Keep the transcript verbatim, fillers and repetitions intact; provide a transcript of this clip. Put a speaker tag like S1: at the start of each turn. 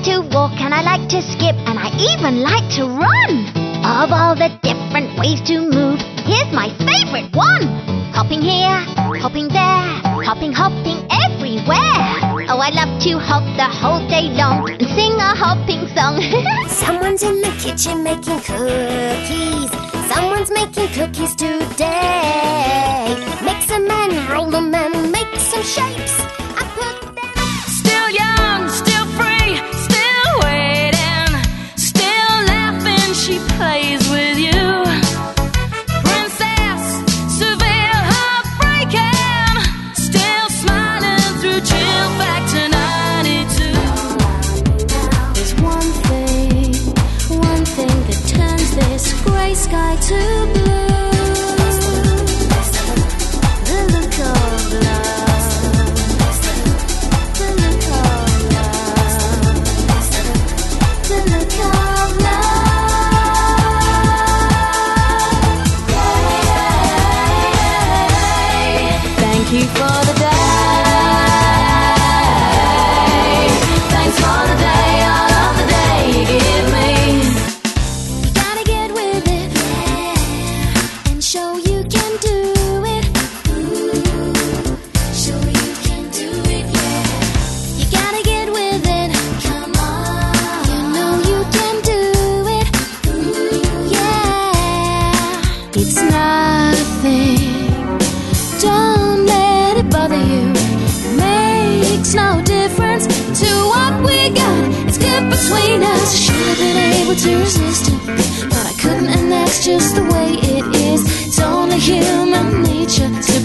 S1: to walk and I like to skip and I even like to run. Of all the different ways to move, here's my favorite one. Hopping here, hopping there, hopping, hopping everywhere. Oh, I love to hop the whole day long and sing a hopping song.
S2: Someone's in the kitchen making cookies. Someone's making cookies today. Mix them and roll them and make some shapes. I put them.
S3: Still young, still free, still waiting, still laughing, she plays with you. Princess, Seville, heartbreaking, still smiling through chill back to ninety-two. There's one thing, one thing that turns this grey sky to blue. The look of love. The look of love. The look of love. Thank you for the day. Thanks for the day, all of the day you give me. You gotta get with it, yeah, and show you can do it. Ooh, show you can do it, yeah. You gotta get with it, come on. You know you can do it. Ooh, yeah. It's nothing. Don't let it bother you. Makes no difference to what we got. It's good between us. Should have been able to resist it, but I couldn't, and that's just the way it is. It's only human nature.